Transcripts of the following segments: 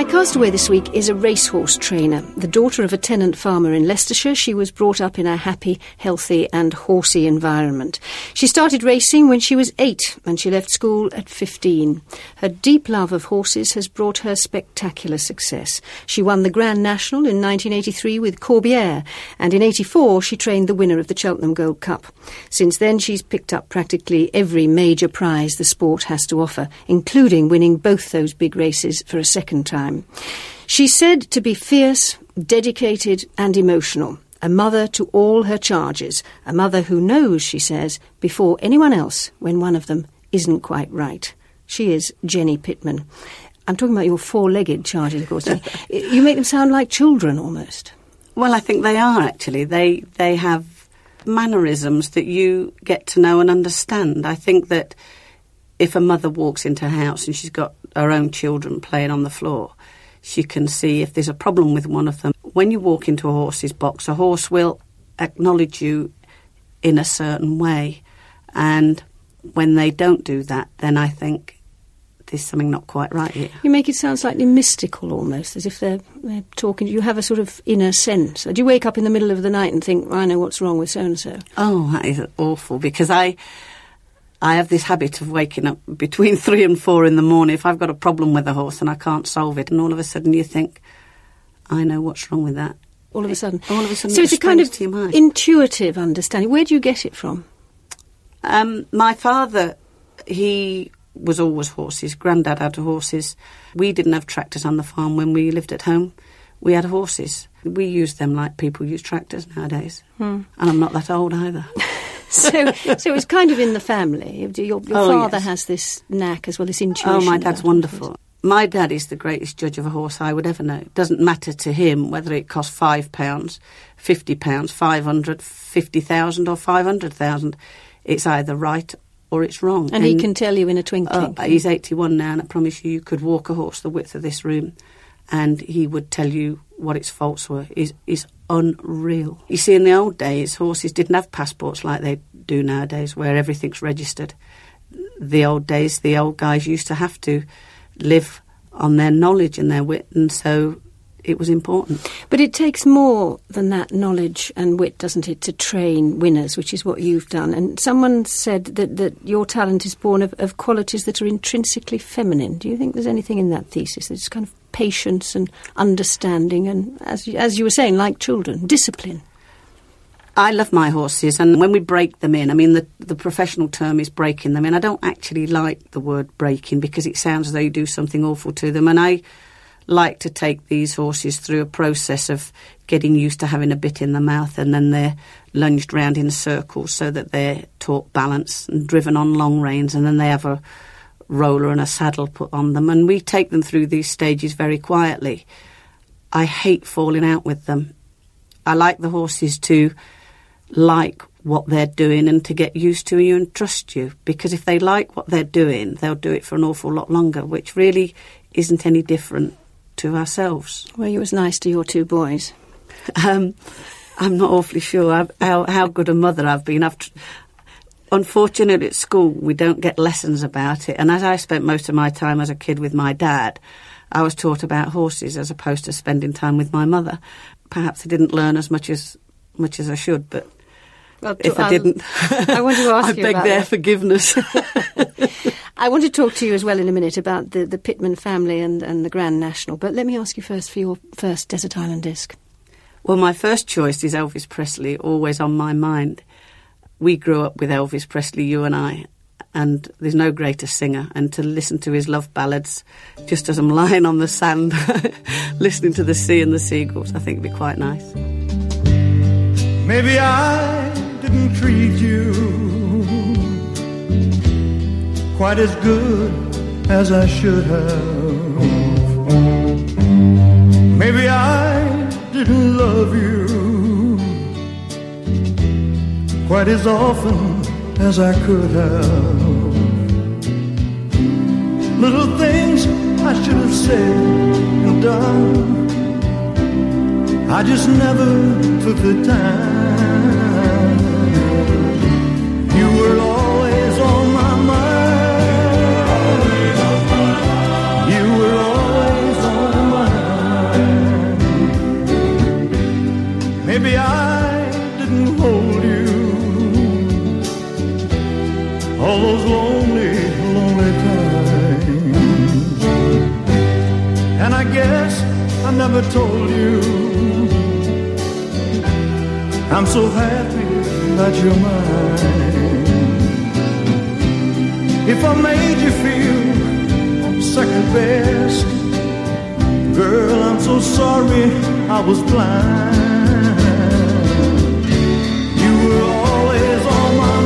Castaway this week is a racehorse trainer. The daughter of a tenant farmer in Leicestershire, she was brought up in a happy, healthy and horsey environment. She started racing when she was 8 and she left school at 15. Her deep love of horses has brought her spectacular success. She won the Grand National in 1983 with Corbière, and in 84 she trained the winner of the Cheltenham Gold Cup. Since then she's picked up practically every major prize the sport has to offer, including winning both those big races for a second time. She's said to be fierce, dedicated and emotional, a mother to all her charges, a mother who knows, she says, before anyone else when one of them isn't quite right. She is Jenny Pitman. I'm talking about your four-legged charges, of course. You make them sound like children almost. Well, I think they are, actually. They have mannerisms that you get to know and understand. I think that if a mother walks into a house and she's got her own children playing on the floor, she can see if there's a problem with one of them. When you walk into a horse's box, a horse will acknowledge you in a certain way. And when they don't do that, then I think there's something not quite right here. You make it sound slightly mystical almost, as if they're talking. You have a sort of inner sense. Do you wake up in the middle of the night and think, I know what's wrong with so-and-so? Oh, that is awful, because I have this habit of waking up between 3 and 4 in the morning if I've got a problem with a horse and I can't solve it, and all of a sudden you think, I know what's wrong with that. All of a sudden. So it's a kind of intuitive understanding. Where do you get it from? My father, he was always horses. Grandad had horses. We didn't have tractors on the farm when we lived at home. We had horses. We used them like people use tractors nowadays. And I'm not that old either. So it's kind of in the family. Your father yes. has this knack as well, this intuition. Oh, my dad's wonderful. My dad is the greatest judge of a horse I would ever know. It doesn't matter to him whether it costs £5, £50, 500, 50,000 or 500,000. It's either right or it's wrong. And he can tell you in a twinkling. He's 81 now, and I promise you could walk a horse the width of this room and he would tell you what its faults were. Is unreal. You see, in the old days, horses didn't have passports like they do nowadays, where everything's registered. The old days, the old guys used to have to live on their knowledge and their wit, and so it was important. But it takes more than that knowledge and wit, doesn't it, to train winners, which is what you've done. And someone said that your talent is born of qualities that are intrinsically feminine. Do you think there's anything in that thesis? It's kind of patience and understanding and, as you were saying, like children, discipline. I love my horses, and when we break them in, I mean, the professional term is breaking them in. I don't actually like the word breaking because it sounds as though you do something awful to them, and I like to take these horses through a process of getting used to having a bit in the mouth, and then they're lunged round in circles so that they're taught balance and driven on long reins, and then they have a roller and a saddle put on them, and we take them through these stages very quietly. I hate falling out with them. I like the horses to like what they're doing and to get used to you and trust you, because if they like what they're doing, they'll do it for an awful lot longer, which really isn't any different to ourselves. Were you as nice to your 2 boys? I'm not awfully sure how good a mother I've been. Unfortunately, at school, we don't get lessons about it. And as I spent most of my time as a kid with my dad, I was taught about horses as opposed to spending time with my mother. Perhaps I didn't learn as much as I should, but if I didn't, I want to ask you I beg about their that. forgiveness. I want to talk to you as well in a minute about the Pitman family and the Grand National. But let me ask you first for your first Desert Island Disc. Well, my first choice is Elvis Presley, always on my mind. We grew up with Elvis Presley, you and I, and there's no greater singer. And to listen to his love ballads just as I'm lying on the sand, listening to the sea and the seagulls, I think it'd be quite nice. Maybe I didn't treat you quite as good as I should have. Maybe I didn't love you quite as often as I could have. Little things I should have said and done, I just never took the time. You were always on my mind. You were always on my guess I never told you. I'm so happy that you're mine. If I made you feel second best, girl, I'm so sorry I was blind. You were always on my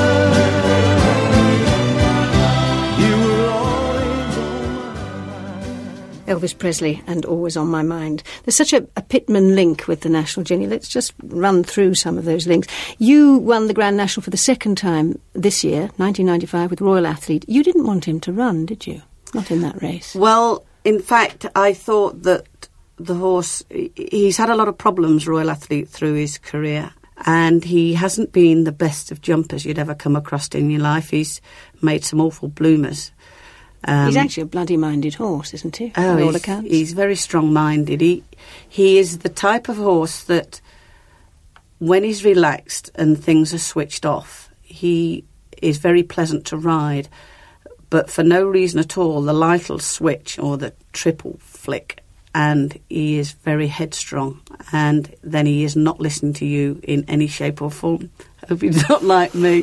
mind. You were always on my mind. Elvis Presley and Always on My Mind. There's such a Pitman link with the National, Jenny. Let's just run through some of those links. You won the Grand National for the second time this year, 1995, with Royal Athlete. You didn't want him to run, did you? Not in that race. Well, in fact, I thought that the horse, he's had a lot of problems, Royal Athlete, through his career, and he hasn't been the best of jumpers you'd ever come across in your life. He's made some awful bloomers. He's actually a bloody-minded horse, isn't he? Oh, by all accounts. He's very strong-minded. He is the type of horse that, when he's relaxed and things are switched off, he is very pleasant to ride. But for no reason at all, the light will switch or the trip will flick, and he is very headstrong. And then he is not listening to you in any shape or form. I hope he's not like me.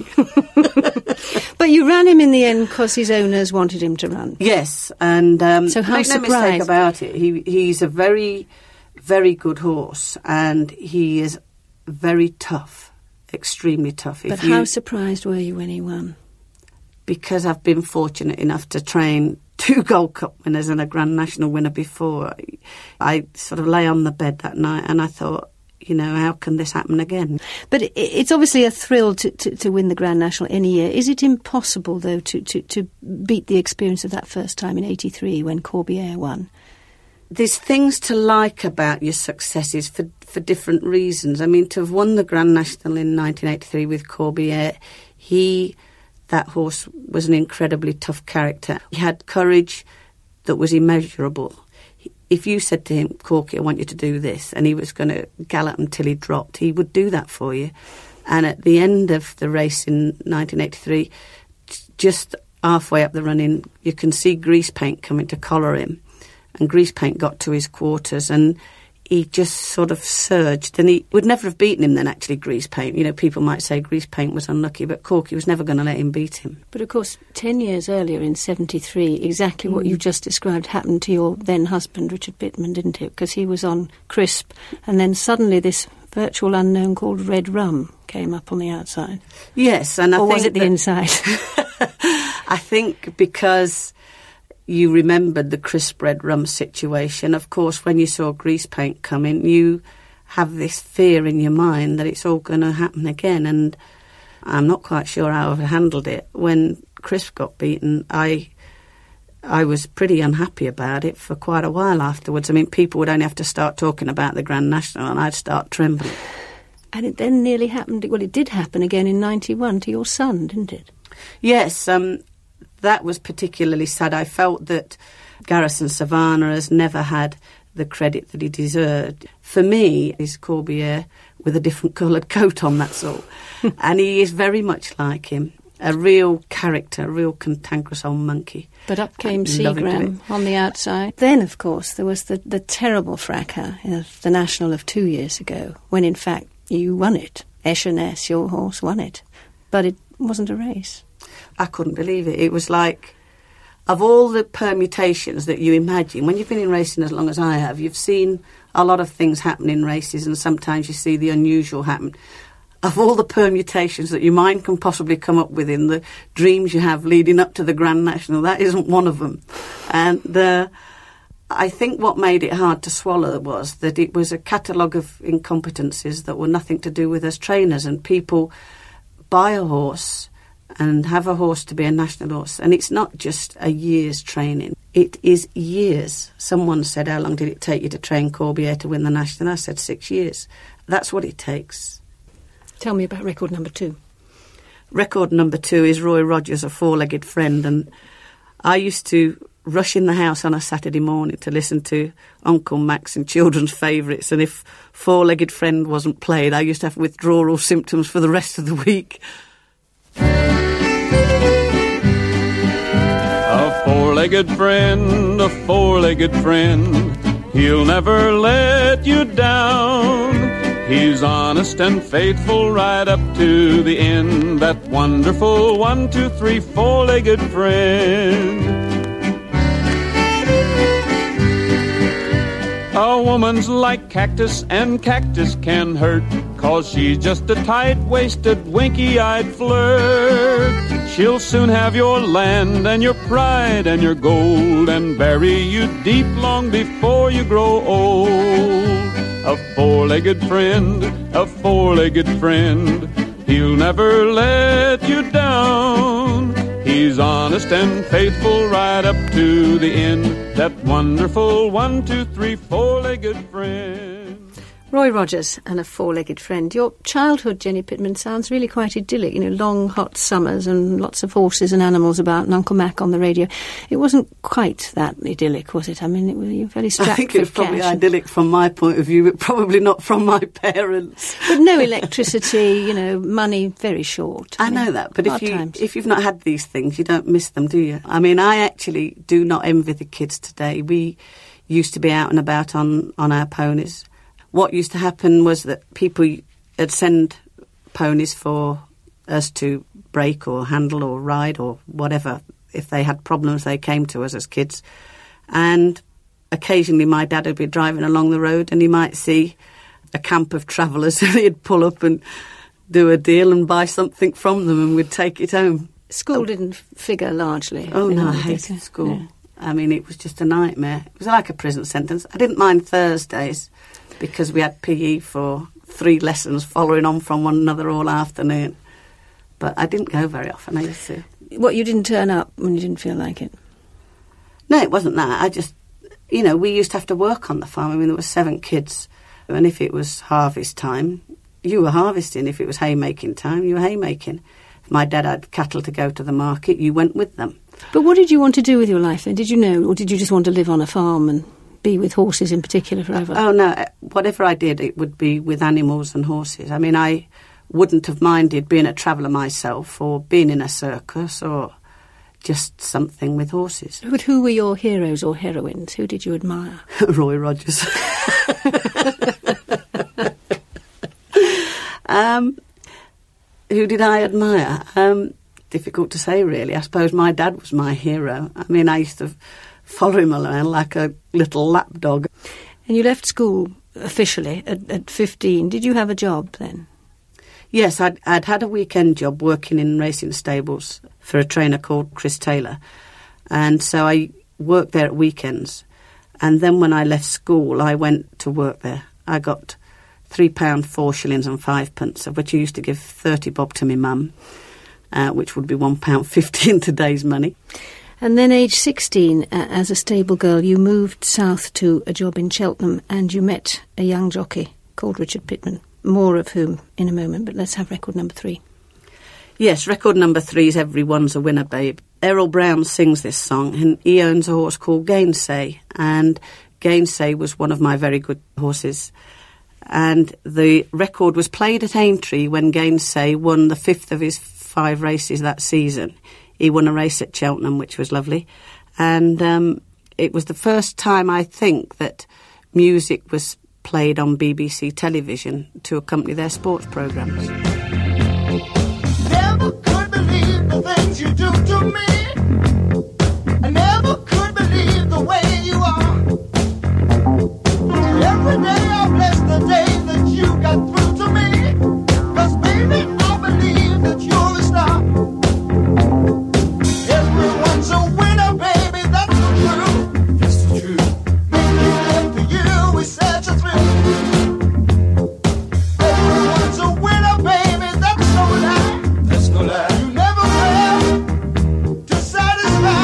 But you ran him in the end because his owners wanted him to run. Yes, and so how make no mistake about it. He's a very, very good horse, and he is very tough, extremely tough. But how surprised were you when he won? Because I've been fortunate enough to train 2 Gold Cup winners and a Grand National winner before. I sort of lay on the bed that night and I thought, you know, how can this happen again? But it's obviously a thrill to win the Grand National any year. Is it impossible, though, to beat the experience of that first time in '83 when Corbière won? There's things to like about your successes for different reasons. I mean, to have won the Grand National in 1983 with Corbière, that horse was an incredibly tough character. He had courage that was immeasurable. If you said to him, Corky, I want you to do this, and he was going to gallop until he dropped, he would do that for you. And at the end of the race in 1983, just halfway up the running, you can see Grease Paint coming to collar him. And Grease Paint got to his quarters and he just sort of surged, and he would never have beaten him then, actually, Grease Paint. You know, people might say Grease Paint was unlucky, but Corky was never going to let him beat him. But, of course, 10 years earlier in '73, exactly what you just described happened to your then-husband, Richard Pitman, didn't it? Because he was on Crisp, and then suddenly this virtual unknown called Red Rum came up on the outside. Yes, and I think... Or was it the inside? I think because... you remembered the Crisp Red Rum situation. Of course, when you saw Grease Paint come in, you have this fear in your mind that it's all going to happen again. And I'm not quite sure how I've handled it. When Crisp got beaten, I was pretty unhappy about it for quite a while afterwards. I mean, people would only have to start talking about the Grand National and I'd start trembling. And it then nearly happened, well, it did happen again in '91 to your son, didn't it? Yes, that was particularly sad. I felt that Garrison Savannah has never had the credit that he deserved. For me, he's Corbière with a different coloured coat on, that's all. And he is very much like him, a real character, a real cantankerous old monkey. But up came Seagram on the outside. Then, of course, there was the terrible fracas of the National of 2 years ago, when in fact you won it. Echernesse, your horse, won it. But it wasn't a race. I couldn't believe it. It was like, of all the permutations that you imagine, when you've been in racing as long as I have, you've seen a lot of things happen in races and sometimes you see the unusual happen. Of all the permutations that your mind can possibly come up with in the dreams you have leading up to the Grand National, that isn't one of them. And I think what made it hard to swallow was that it was a catalogue of incompetencies that were nothing to do with us trainers, and people buy a horse and have a horse to be a national horse. And it's not just a year's training. It is years. Someone said, how long did it take you to train Corbière to win the national? I said 6 years. That's what it takes. Tell me about record number 2. Record number 2 is Roy Rogers, A Four-Legged Friend. And I used to rush in the house on a Saturday morning to listen to Uncle Max and children's favourites. And if Four-Legged Friend wasn't played, I used to have withdrawal symptoms for the rest of the week. A four-legged friend, a four-legged friend, He'll never let you down. He's honest and faithful right up to the end. That wonderful 1, 2, 3, 4-legged friend. A woman's like cactus, and cactus can hurt, 'cause she's just a tight-waisted, winky-eyed flirt. She'll soon have your land and your pride and your gold, and bury you deep long before you grow old. A 4-legged friend, a 4-legged friend, he'll never let you down. He's honest and faithful right up to the end. That wonderful 1, 2, 3, 4-legged friend. Roy Rogers and a 4-legged friend. Your childhood, Jenny Pittman, sounds really quite idyllic. You know, long, hot summers and lots of horses and animals about, and Uncle Mac on the radio. It wasn't quite that idyllic, was it? I mean, you were very strapped. I think it was probably idyllic from my point of view, but probably not from my parents. But no electricity, you know, money very short. I know that, but if you've not had these things, you don't miss them, do you? I mean, I actually do not envy the kids today. We used to be out and about on our ponies. What used to happen was that people would send ponies for us to break or handle or ride or whatever. If they had problems, they came to us as kids. And occasionally my dad would be driving along the road and he might see a camp of travellers and he'd pull up and do a deal and buy something from them and we'd take it home. School didn't figure largely. Oh, no, I hated school. Yeah. I mean, it was just a nightmare. It was like a prison sentence. I didn't mind Thursdays, because we had PE for 3 lessons following on from one another all afternoon. But I didn't go very often, I used to. What, you didn't turn up when you didn't feel like it? No, it wasn't that. I just, you know, we used to have to work on the farm. I mean, there were 7 kids. And if it was harvest time, you were harvesting. If it was haymaking time, you were haymaking. If my dad had cattle to go to the market, you went with them. But what did you want to do with your life then? Did you know, or did you just want to live on a farm and be with horses in particular forever? Oh, no. Whatever I did, it would be with animals and horses. I mean, I wouldn't have minded being a traveller myself or being in a circus or just something with horses. But who were your heroes or heroines? Who did you admire? Roy Rogers. Who did I admire? Difficult to say, really. I suppose my dad was my hero. I mean, I used to follow him around like a little lapdog. And you left school officially at 15. Did you have a job then? Yes, I'd had a weekend job working in racing stables for a trainer called Chris Taylor. And so I worked there at weekends. And then when I left school, I went to work there. I got £3, 4 shillings and 5 pence, of which I used to give 30 bob to my mum, which would be £1.50 in today's money. And then age 16, as a stable girl, you moved south to a job in Cheltenham and you met a young jockey called Richard Pittman, more of whom in a moment, but let's have record number 3. Yes, record number 3 is Everyone's a Winner, Babe. Errol Brown sings this song and he owns a horse called Gainsay, and Gainsay was one of my very good horses. And the record was played at Aintree when Gainsay won the 5th of his 5 races that season. He won a race at Cheltenham, which was lovely. And it was the first time, I think, that music was played on BBC television to accompany their sports programmes. Never could believe the things you do to me. I never could believe the way you are. Every day I bless the day that you got through to me. 'Cause baby, I believe that you're a star. Everyone's a winner, baby, that's the truth. That's the truth. Making love to you is such a thrill. Everyone's a winner, baby, that's no lie. That's no lie. You never fail to satisfy.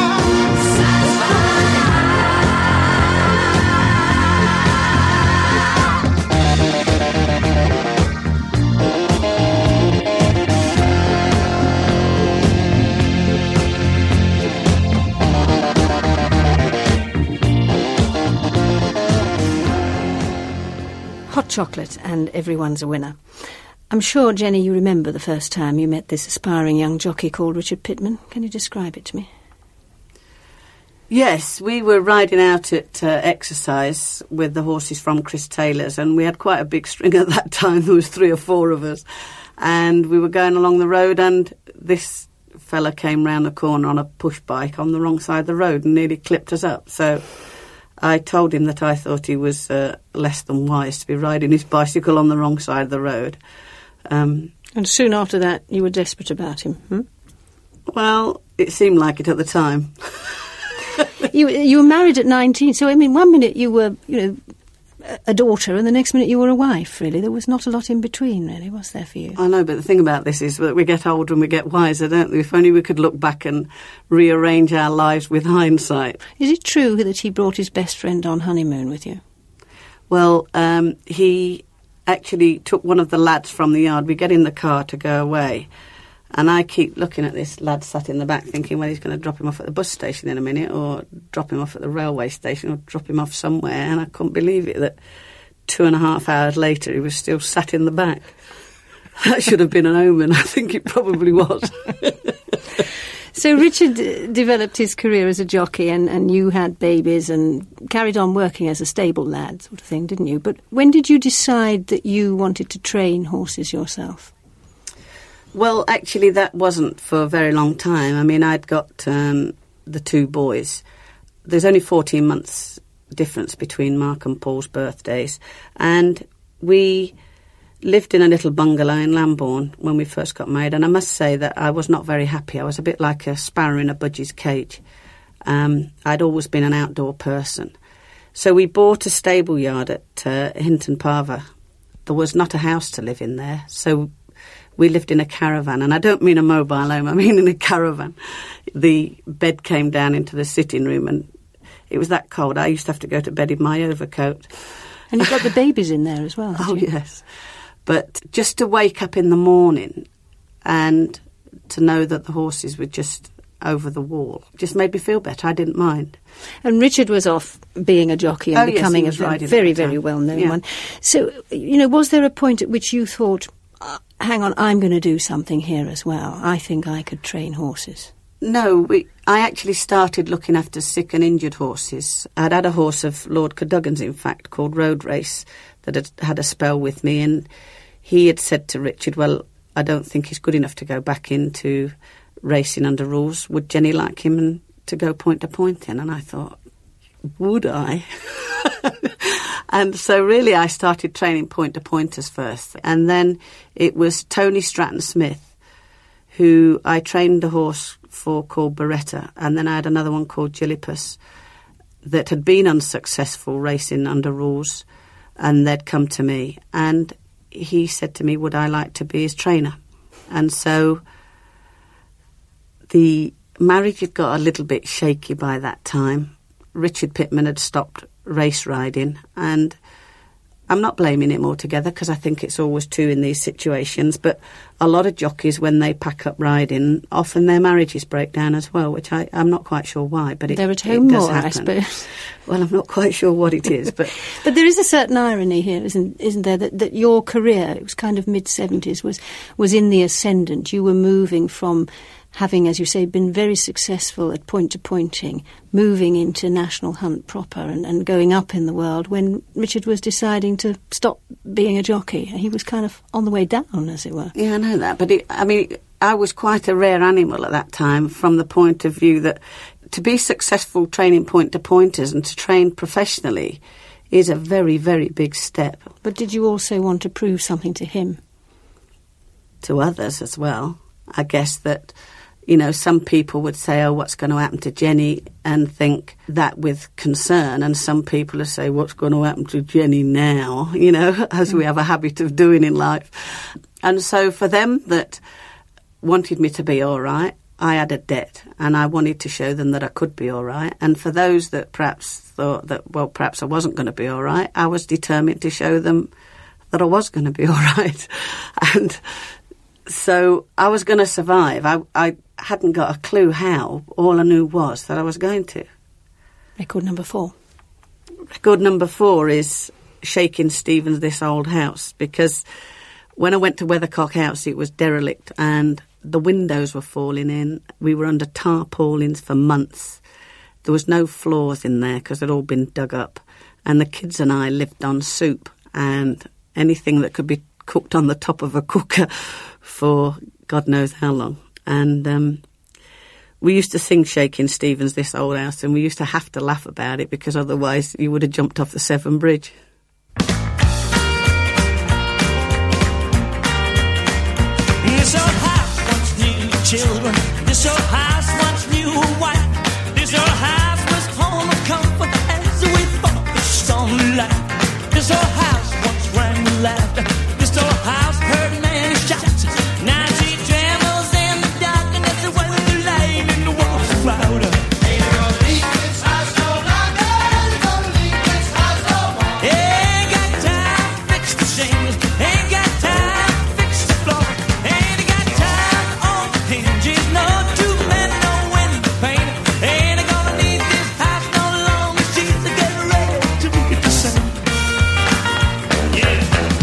Hot chocolate and Everyone's a Winner. I'm sure, Jenny, you remember the first time you met this aspiring young jockey called Richard Pittman. Can you describe it to me? Yes, we were riding out at exercise with the horses from Chris Taylor's, and we had quite a big string at that time. There was 3 or 4 of us, and we were going along the road, and this fella came round the corner on a push bike on the wrong side of the road and nearly clipped us up. So I told him that I thought he was less than wise to be riding his bicycle on the wrong side of the road. And soon after that, you were desperate about him. Well, it seemed like it at the time. You were married at 19, so I mean, one minute you were, a daughter, and the next minute you were a wife. Really, there was not a lot in between, really, was there for you? I know, but the thing about this is that we get older and we get wiser, don't we? If only we could look back and rearrange our lives with hindsight. Is it true that he brought his best friend on honeymoon with you? Well, he actually took one of the lads from the yard. We get in the car to go away. And I keep looking at this lad sat in the back thinking, well, he's going to drop him off at the bus station in a minute, or drop him off at the railway station, or drop him off somewhere. And I couldn't believe it that 2.5 hours later he was still sat in the back. That should have been an omen. I think it probably was. So Richard developed his career as a jockey, and you had babies and carried on working as a stable lad sort of thing, didn't you? But when did you decide that you wanted to train horses yourself? Well, actually, that wasn't for a very long time. I mean, I'd got the 2 boys. There's only 14 months difference between Mark and Paul's birthdays. And we lived in a little bungalow in Lambourne when we first got married. And I must say that I was not very happy. I was a bit like a sparrow in a budgie's cage. I'd always been an outdoor person. So we bought a stable yard at Hinton Parva. There was not a house to live in there. So we lived in a caravan, and I don't mean a mobile home, I mean in a caravan. The bed came down into the sitting room, and it was that cold. I used to have to go to bed in my overcoat. And you got the babies in there as well, Oh, you? yes. But just to wake up in the morning and to know that the horses were just over the wall just made me feel better. I didn't mind. And Richard was off being a jockey and becoming yes, a very, very well-known one. So, was there a point at which you thought, hang on, I'm going to do something here as well. I think I could train horses. No, I actually started looking after sick and injured horses. I'd had a horse of Lord Cadogan's, in fact, called Road Race, that had had a spell with me, and he had said to Richard, well, I don't think he's good enough to go back into racing under rules. Would Jenny like him to go point to point in? And I thought, would I? And so really I started training point-to-pointers first. And then it was Tony Stratton-Smith, who I trained a horse for called Beretta. And then I had another one called Gillipus that had been unsuccessful racing under rules. And they'd come to me. And he said to me, would I like to be his trainer? And so the marriage had got a little bit shaky by that time. Richard Pittman had stopped race riding, and I'm not blaming him altogether because I think it's always two in these situations, but a lot of jockeys, when they pack up riding, often their marriages break down as well, which I'm not quite sure why, but they're at home does more, happen. I suppose. Well, I'm not quite sure what it is, but but there is a certain irony here, isn't there, that your career, it was kind of mid-70s, was in the ascendant. You were moving from having, as you say, been very successful at point-to-pointing, moving into national hunt proper and going up in the world when Richard was deciding to stop being a jockey. He was kind of on the way down, as it were. Yeah, I know that. But, I was quite a rare animal at that time from the point of view that to be successful training point-to-pointers and to train professionally is a very, very big step. But did you also want to prove something to him? To others as well. I guess that, some people would say, oh, what's going to happen to Jenny, and think that with concern. And some people would say, what's going to happen to Jenny now, as we have a habit of doing in life. And so for them that wanted me to be all right, I had a debt, and I wanted to show them that I could be all right. And for those that perhaps thought that, well, perhaps I wasn't going to be all right, I was determined to show them that I was going to be all right. And so I was going to survive. I hadn't got a clue how. All I knew was that I was going to. Record number 4. Record number 4 is Shaking Stevens' This Old House, because when I went to Weathercock House, it was derelict and the windows were falling in. We were under tarpaulins for months. there was no floors in there because they'd all been dug up. And the kids and I lived on soup and anything that could be cooked on the top of a cooker for God knows how long. And we used to sing Shakin' Stevens, This Old House, and we used to have to laugh about it because otherwise you would have jumped off the Severn Bridge. This old house once knew children. This old house once knew a wife. This old house was home of comfort as we fought the stormy light. This old house once rang with laughter. This old house heard man shouts. Now she trembles in the darkness when the light in the walls is louder. Ain't gonna leave this house no longer. Ain't gonna leave this house no more. Ain't got time to fix the shingles. Ain't got time to fix the floor. Ain't got time on the hinges. No two men, no window pane. Ain't gonna need this house no longer. She's getting ready to be the same. Yeah.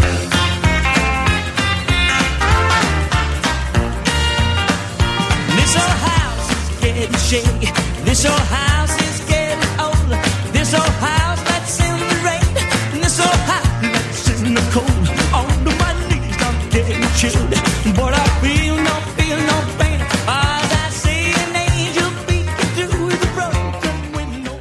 This old house is getting shaky. This old house is getting old. This old house lets in the rain. And this old house lets in the cold. On to my knees, I'm getting chilled. But I feel no pain. As I see an angel peeking through the broken window.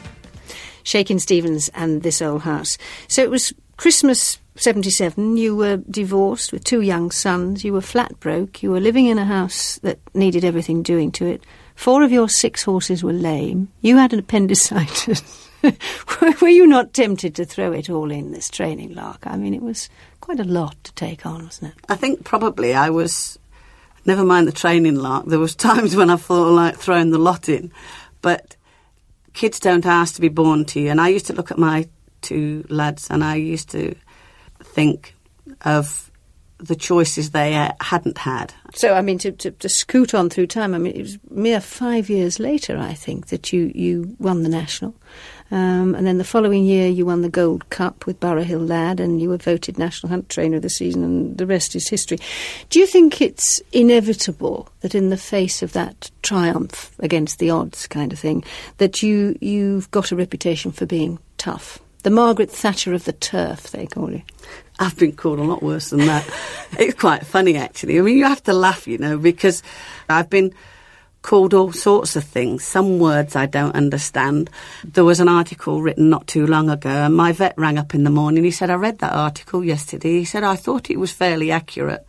Shakin' Stevens and This Old House. So it was Christmas 77. You were divorced with 2 young sons. You were flat broke. You were living in a house that needed everything doing to it. 4 of your 6 horses were lame. You had an appendicitis. Were you not tempted to throw it all in, this training lark? I mean, it was quite a lot to take on, wasn't it? I think probably I was, never mind the training lark, there was times when I thought like throwing the lot in. But kids don't ask to be born to you. And I used to look at my 2 lads and I used to think of the choices they hadn't had. So, I mean, to scoot on through time, I mean, it was mere 5 years later, I think, that you won the National. And then the following year you won the Gold Cup with Borough Hill Lad and you were voted National Hunt Trainer of the Season, and the rest is history. Do you think it's inevitable that in the face of that triumph against the odds kind of thing, that you've got a reputation for being tough? The Margaret Thatcher of the turf, they call you. I've been called a lot worse than that. It's quite funny, actually. I mean, you have to laugh, you know, because I've been called all sorts of things. Some words I don't understand. There was an article written not too long ago, and my vet rang up in the morning. He said, I read that article yesterday. He said, I thought it was fairly accurate.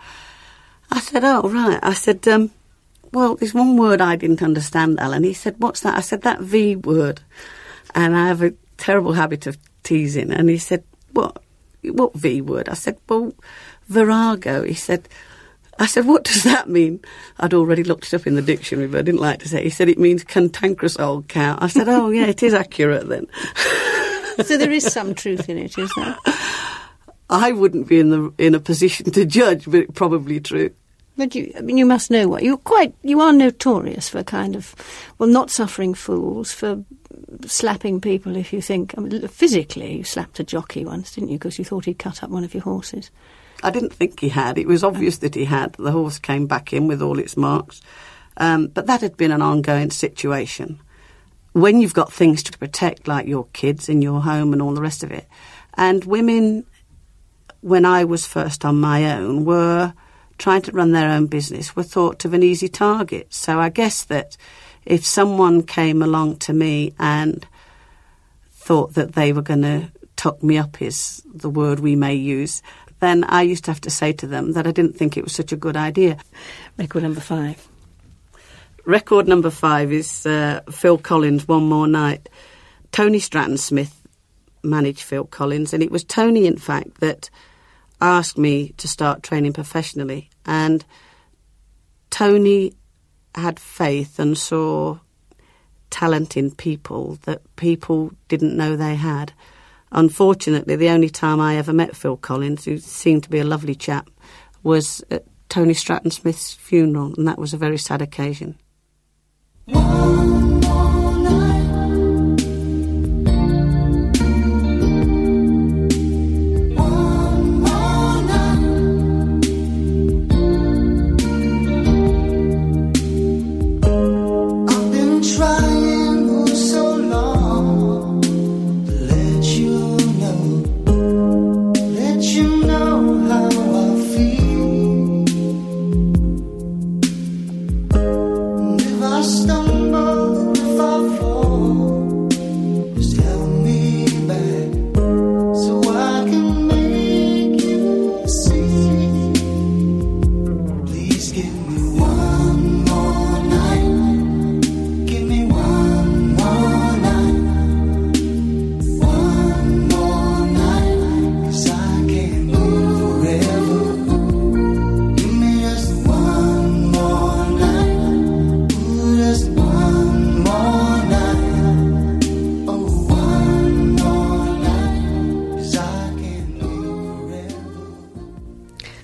I said, oh, right. I said, well, there's one word I didn't understand, Alan. He said, what's that? I said, that V word. And I have a terrible habit of teasing. And he said, what V word? I said, well, virago. I said, what does that mean? I'd already looked it up in the dictionary, but I didn't like to say it. He said, it means cantankerous old cow. I said, oh, yeah, it is accurate then. So there is some truth in it, is there? I wouldn't be in a position to judge, but it's probably true. But you must know what you are notorious for kind of, well, not suffering fools, for slapping people if you think. I mean, physically, you slapped a jockey once, didn't you? Because you thought he'd cut up one of your horses. I didn't think he had. It was obvious that he had. The horse came back in with all its marks. But that had been an ongoing situation. When you've got things to protect, like your kids and your home and all the rest of it. And women, when I was first on my own, were trying to run their own business, were thought of an easy target. So I guess that if someone came along to me and thought that they were going to tuck me up, is the word we may use, then I used to have to say to them that I didn't think it was such a good idea. Record number 5. Record number 5 is Phil Collins, One More Night. Tony Stratton-Smith managed Phil Collins, and it was Tony, in fact, that asked me to start training professionally. And Tony had faith and saw talent in people that people didn't know they had. Unfortunately, the only time I ever met Phil Collins, who seemed to be a lovely chap, was at Tony Stratton-Smith's funeral, and that was a very sad occasion. One more night. One more night. I've been trying so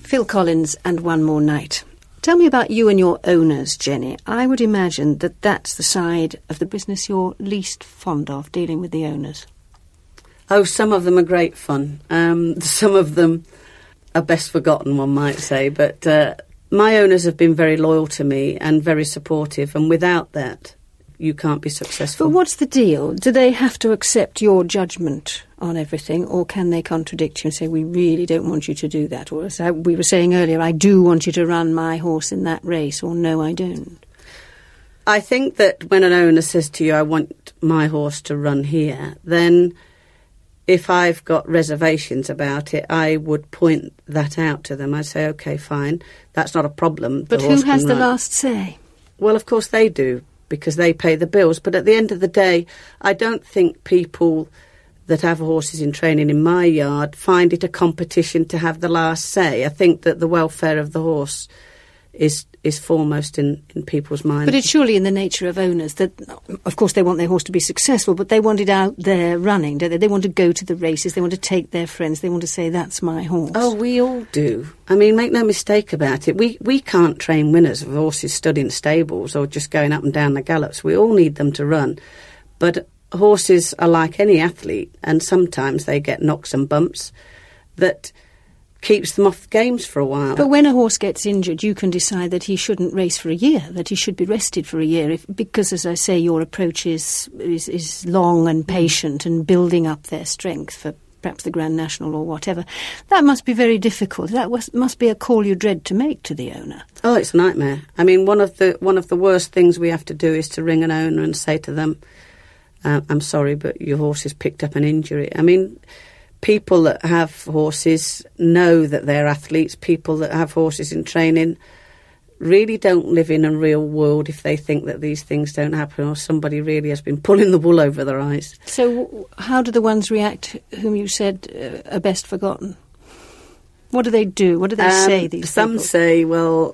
Phil Collins and One More Night. Tell me about you and your owners, Jenny. I would imagine that that's the side of the business you're least fond of, dealing with the owners. Oh, some of them are great fun. Some of them are best forgotten, one might say. But my owners have been very loyal to me and very supportive, and without that, you can't be successful. But what's the deal? Do they have to accept your judgment on everything, or can they contradict you and say, we really don't want you to do that? Or as we were saying earlier, I do want you to run my horse in that race, or no, I don't. I think that when an owner says to you, I want my horse to run here, then if I've got reservations about it, I would point that out to them. I'd say, OK, fine, that's not a problem. But who has the last say? Well, of course they do, because they pay the bills. But at the end of the day, I don't think people that have horses in training in my yard find it a competition to have the last say. I think that the welfare of the horse is foremost in people's minds. But it's surely in the nature of owners that, of course, they want their horse to be successful, but they want it out there running, don't they? They want to go to the races, they want to take their friends, they want to say, that's my horse. Oh, we all do. I mean, make no mistake about it. We can't train winners of horses stood in stables or just going up and down the gallops. We all need them to run. But horses are like any athlete, and sometimes they get knocks and bumps that keeps them off the games for a while. But when a horse gets injured, you can decide that he shouldn't race for a year, that he should be rested for a year, because, as I say, your approach is long and patient and building up their strength for perhaps the Grand National or whatever. That must be very difficult. That must be a call you dread to make to the owner. Oh, it's a nightmare. I mean, one of the worst things we have to do is to ring an owner and say to them, I'm sorry, but your horse has picked up an injury. I mean, people that have horses know that they're athletes. People that have horses in training really don't live in a real world if they think that these things don't happen, or somebody really has been pulling the wool over their eyes. So how do the ones react whom you said are best forgotten? What do they do? What do they say, these some people? Say, well,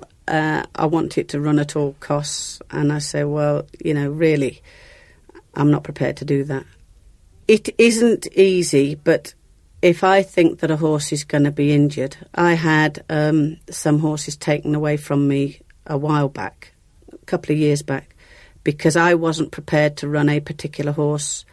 I want it to run at all costs. And I say, well, really, I'm not prepared to do that. It isn't easy, but if I think that a horse is going to be injured, I had some horses taken away from me a while back, a couple of years back, because I wasn't prepared to run a particular horse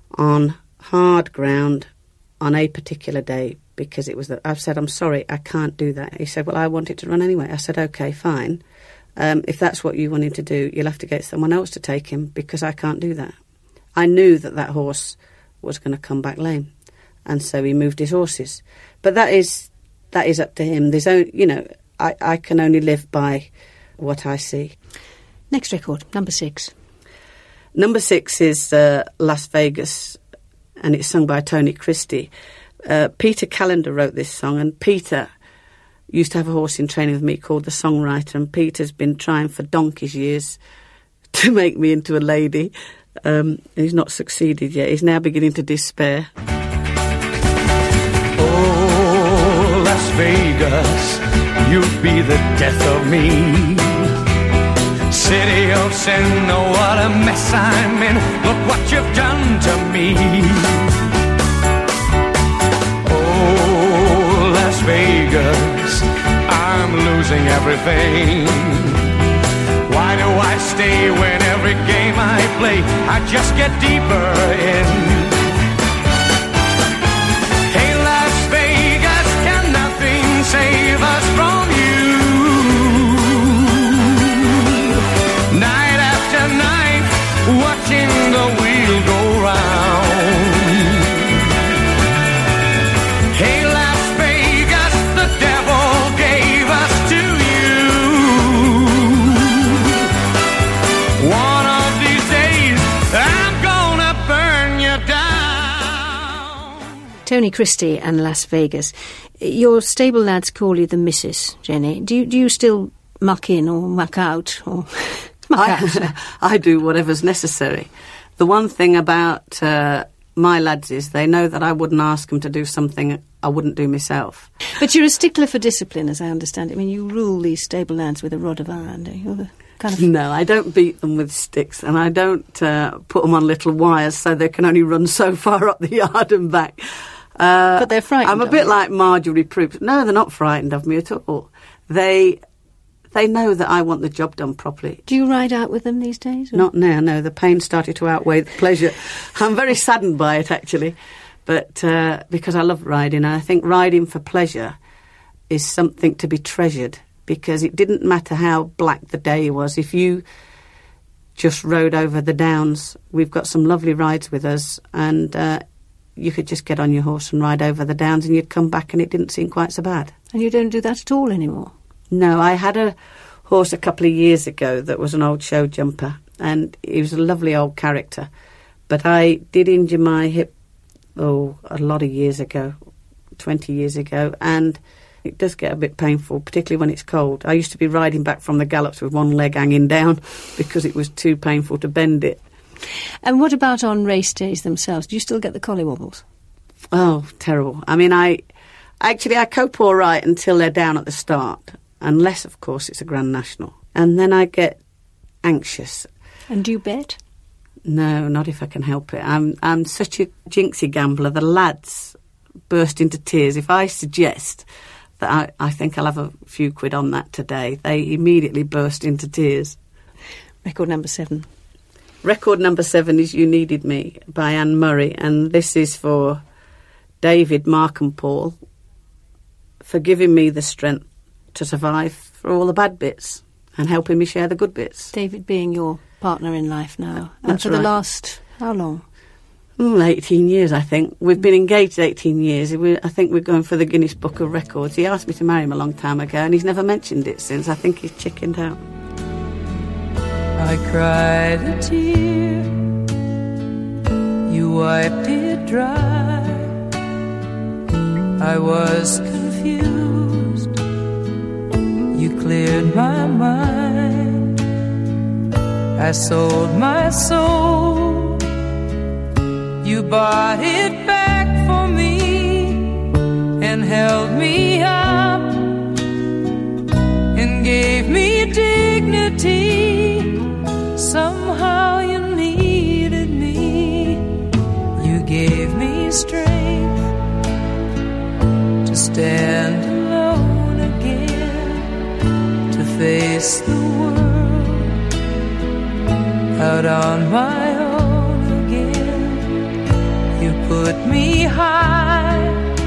on hard ground on a particular day, because it was that I've said, I'm sorry, I can't do that. He said, well, I want it to run anyway. I said, OK, fine. If that's what you wanted to do, you'll have to get someone else to take him, because I can't do that. I knew that horse was going to come back lame. And so he moved his horses. But that is up to him. There's I can only live by what I see. Next record, number 6. Number 6 is Las Vegas, and it's sung by Tony Christie. Peter Callender wrote this song, and Peter used to have a horse in training with me called The Songwriter, and Peter's been trying for donkey's years to make me into a lady. And he's not succeeded yet. He's now beginning to despair. Oh, Las Vegas, you'll be the death of me. City of sin, oh, what a mess I'm in. Look what you've done to me. Oh, Las Vegas, I'm losing everything. Why do I stay when every game I play I just get deeper in? Hey, Las Vegas, can nothing save us from you? Night after night, watching the wheel go round. Hey, Las Vegas, the devil gave us to you. One of these days, I'm gonna burn you down. Tony Christie and Las Vegas. Your stable lads call you the Missus, Jenny. Do you still muck in or muck out? Or I do whatever's necessary. The one thing about my lads is they know that I wouldn't ask them to do something I wouldn't do myself. But you're a stickler for discipline, as I understand it. I mean, you rule these stable lads with a rod of iron, do you? No, I don't beat them with sticks, and I don't put them on little wires so they can only run so far up the yard and back. But they're frightened. I'm a bit like Marjorie Proops. No, they're not frightened of me at all. They know that I want the job done properly. Do you ride out with them these days? Or? Not now, no. The pain started to outweigh the pleasure. I'm very saddened by it, actually, but because I love riding. And I think riding for pleasure is something to be treasured, because it didn't matter how black the day was. If you just rode over the downs, we've got some lovely rides with us, and you could just get on your horse and ride over the downs and you'd come back and it didn't seem quite so bad. And you don't do that at all anymore? No, I had a horse a couple of years ago that was an old show jumper, and he was a lovely old character. But I did injure my hip, a lot of years ago, 20 years ago, and it does get a bit painful, particularly when it's cold. I used to be riding back from the gallops with one leg hanging down because it was too painful to bend it. And what about on race days themselves? Do you still get the collywobbles? Oh, terrible. I mean, I cope all right until they're down at the start, unless, of course, it's a Grand National. And then I get anxious. And do you bet? No, not if I can help it. I'm such a jinxie gambler. The lads burst into tears. If I suggest that I think I'll have a few quid on that today, they immediately burst into tears. Record number 7. Record number 7 is You Needed Me by Anne Murray, and this is for David, Mark and Paul, for giving me the strength to survive for all the bad bits and helping me share the good bits. David being your partner in life now. And That's for right. the last, how long? 18 years, I think. We've been engaged 18 years. I think we're going for the Guinness Book of Records. He asked me to marry him a long time ago, and he's never mentioned it since. I think he's chickened out. I cried a tear, you wiped it dry. I was confused, you cleared my mind. I sold my soul, you bought it back for me and held me up and gave me dignity. Somehow you needed me. You gave me strength to stand alone again, to face the world out on my own again. You put me high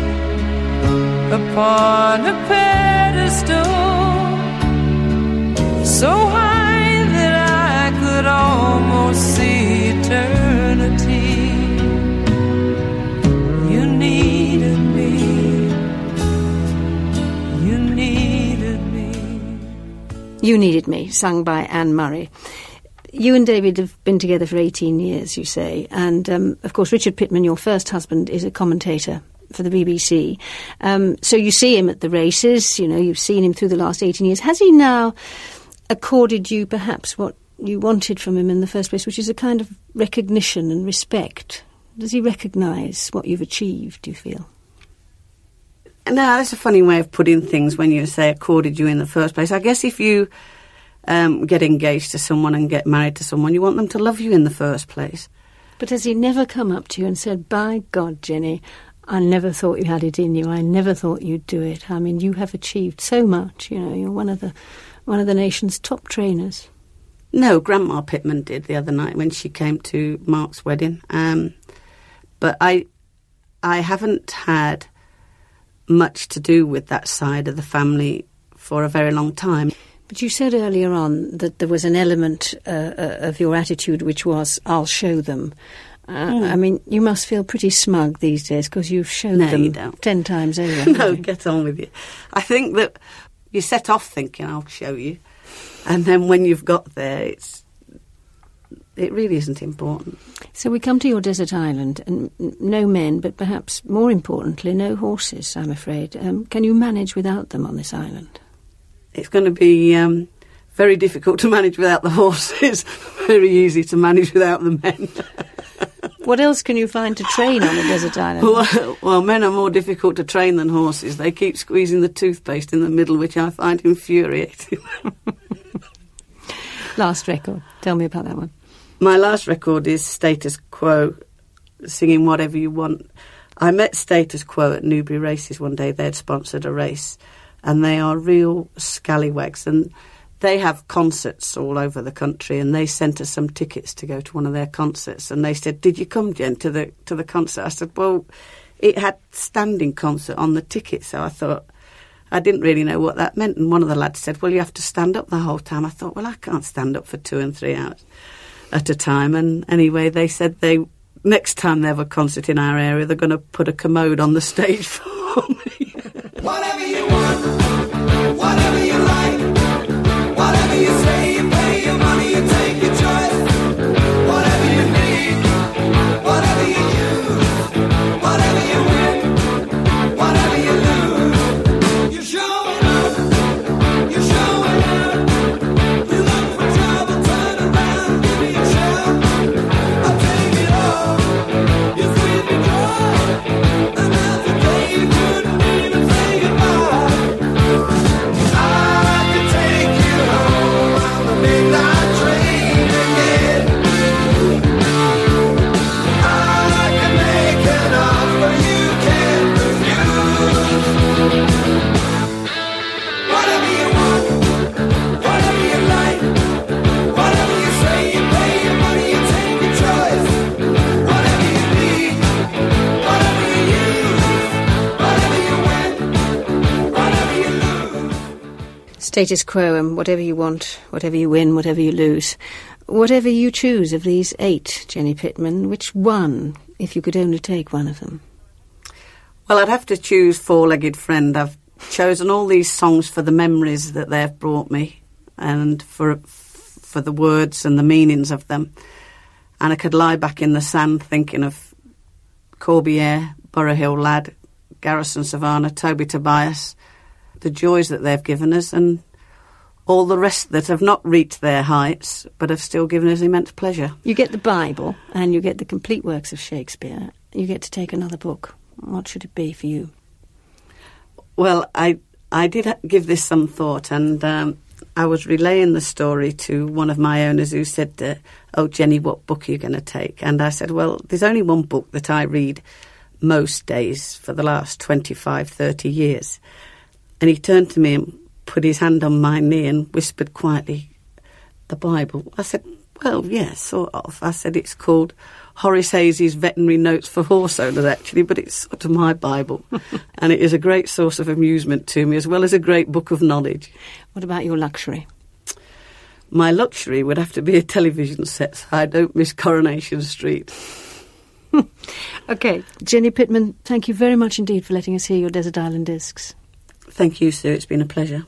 upon a pedestal, so high could almost see eternity. You needed me. You needed me. You Needed Me, sung by Anne Murray. You and David have been together for 18 years, you say, and of course Richard Pitman, your first husband, is a commentator for the BBC. So you see him at the races, you know, you've seen him through the last 18 years. Has he now accorded you perhaps what you wanted from him in the first place, which is a kind of recognition and respect? Does he recognise what you've achieved, do you feel? No, that's a funny way of putting things when you say accorded you in the first place. I guess if you get engaged to someone and get married to someone, you want them to love you in the first place. But has he never come up to you and said, by God, Jenny, I never thought you had it in you. I never thought you'd do it. I mean, you have achieved so much. You know, you're one of the nation's top trainers. No, Grandma Pitman did the other night when she came to Mark's wedding. But I haven't had much to do with that side of the family for a very long time. But you said earlier on that there was an element of your attitude which was, I'll show them. I mean, you must feel pretty smug these days because you've showed them you don't. 10 times over. No, get on with you. I think that you set off thinking, I'll show you. And then when you've got there, it really isn't important. So we come to your desert island, and no men, but perhaps more importantly, no horses, I'm afraid. Can you manage without them on this island? It's going to be very difficult to manage without the horses, very easy to manage without the men. What else can you find to train on a desert island? Well, men are more difficult to train than horses. They keep squeezing the toothpaste in the middle, which I find infuriating. Last record. Tell me about that one. My last record is Status Quo, singing Whatever You Want. I met Status Quo at Newbury Races one day. They'd sponsored a race, and they are real scallywags, and they have concerts all over the country, and they sent us some tickets to go to one of their concerts, and they said, "Did you come, Jen, to the concert?" I said, "Well, it had standing concert on the ticket," so I thought, I didn't really know what that meant, and one of the lads said, "Well, you have to stand up the whole time." I thought, well, I can't stand up for 2 and 3 hours at a time, and anyway, they said next time they have a concert in our area, they're going to put a commode on the stage for me. Whatever you want, whatever you like, whatever you say, you pay your money, you take your choice. Whatever you need, whatever you use, whatever you win, whatever you lose. You're showing up, you're showing out. You look for trouble, turn around, give me a shout. I'll take it all, you sweep me dry. Another day you couldn't even say goodbye. I could take you home on the midnight train again. I can make an offer you can't refuse. Whatever you want, whatever you like, whatever you say, you pay your money, you take your choice. Whatever you need, whatever you use, whatever you win, whatever you lose. Status Quo and Whatever You Want, Whatever You Win, Whatever You Lose. Whatever you choose of these 8, Jenny Pittman, which one, if you could only take one of them? Well, I'd have to choose Four-Legged Friend. I've chosen all these songs for the memories that they've brought me and for the words and the meanings of them. And I could lie back in the sand thinking of Corbiere, Borough Hill Lad, Garrison Savannah, Toby Tobias, the joys that they've given us, and all the rest that have not reached their heights but have still given us immense pleasure. You get the Bible and you get the complete works of Shakespeare. You get to take another book. What should it be for you? Well, I did give this some thought, and I was relaying the story to one of my owners who said, "Oh, Jenny, what book are you going to take?" And I said, well, there's only one book that I read most days for the last 25, 30 years. And he turned to me and put his hand on my knee and whispered quietly, "The Bible." I said, well, yeah, sort of. I said, it's called Horace Hayes's Veterinary Notes for Horse Owners, actually, but it's sort of my Bible. And it is a great source of amusement to me, as well as a great book of knowledge. What about your luxury? My luxury would have to be a television set, so I don't miss Coronation Street. OK, Jenny Pittman, thank you very much indeed for letting us hear your Desert Island Discs. Thank you, Sue. It's been a pleasure.